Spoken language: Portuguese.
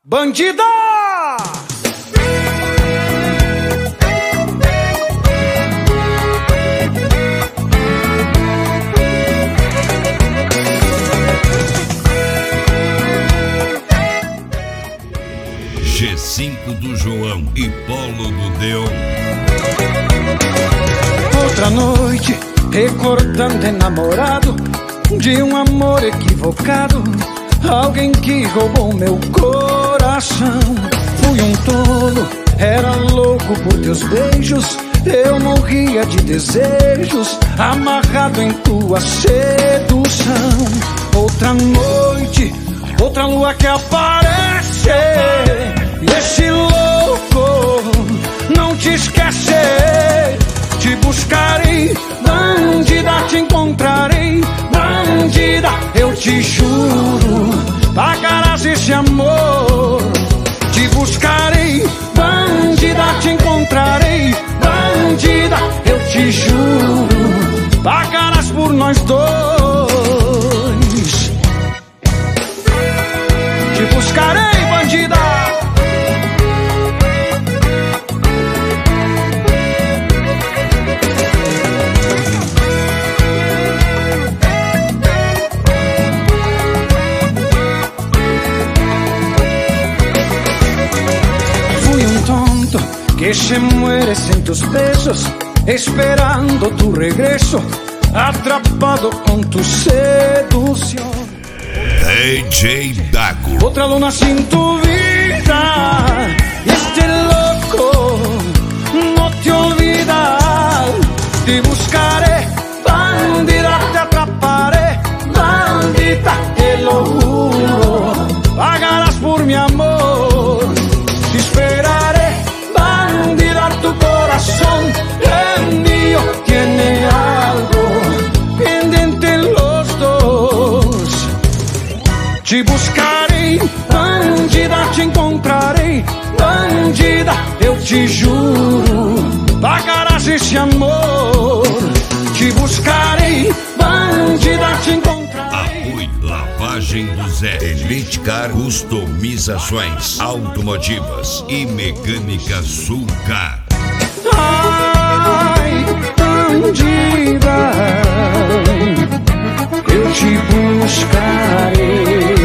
Bandida! G5 do João e Polo do Deon. Outra noite, recordando enamorado de um amor equivocado, alguém que roubou meu coração. Fui um tolo, era louco por teus beijos, eu morria de desejos, amarrado em tua sedução. Outra noite, outra lua que aparece, e esse louco não te esquece. Te buscarei, bandida, te encontrarei, bandida, eu te juro, pagarás esse amor. Te buscarei, bandida, te encontrarei, bandida, eu te juro, pagarás por nós dois. Te buscarei, bandida. Que se muere sin tus besos, esperando tu regreso, atrapado con tu seducción. DJ Dago. Otra luna sin tu vida, y este loco no te olvida. Te buscaré, bandida, te atraparé, bandita, te lo juro, pagarás por mi amor. Te esperaré, bandida, tu corazón es mío, tiene algo pendiente los dos. Te buscarei, bandida, te encontrarei, bandida, eu te juro, pagarás esse amor. Te buscarei, bandida, te encontrarei. Apoio Lavagem do Zé, Elite Car, customizações automotivas e mecânica Sulcar. Ai, bandida, eu te buscarei.